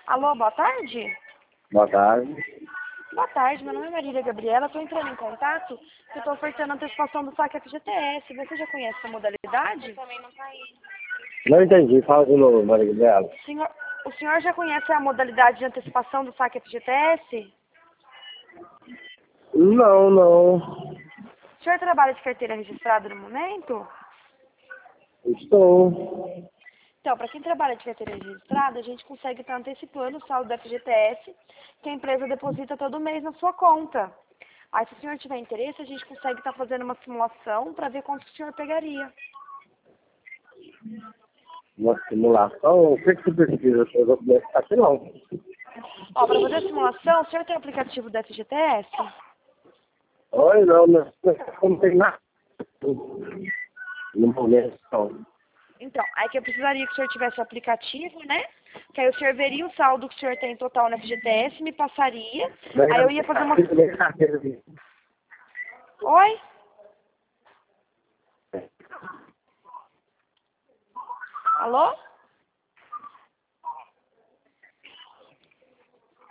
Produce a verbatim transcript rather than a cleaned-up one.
Alô, boa tarde? Boa tarde. Boa tarde, meu nome é Marília Gabriela, estou entrando em contato, eu estou ofertando a antecipação do saque F G T S. Você já conhece essa modalidade? Não entendi, fala de novo, Maria Gabriela. O senhor, o senhor já conhece a modalidade de antecipação do saque F G T S? Não, não. O senhor trabalha de carteira registrada no momento? Estou. Então, para quem trabalha de carteira registrada, a gente consegue estar antecipando o saldo do F G T S que a empresa deposita todo mês na sua conta. Aí, se o senhor tiver interesse, a gente consegue estar fazendo uma simulação para ver quanto o senhor pegaria. Uma simulação? O que, que você precisa? Eu vou começar aqui não. Ó, para fazer a simulação, o senhor tem o aplicativo do F G T S? Oi, não, não, não tem nada. No momento, não. Então, aí que eu precisaria que o senhor tivesse o aplicativo, né? Que aí o senhor veria o saldo que o senhor tem total no F G T S, me passaria. Aí eu ia fazer uma... Oi? Alô?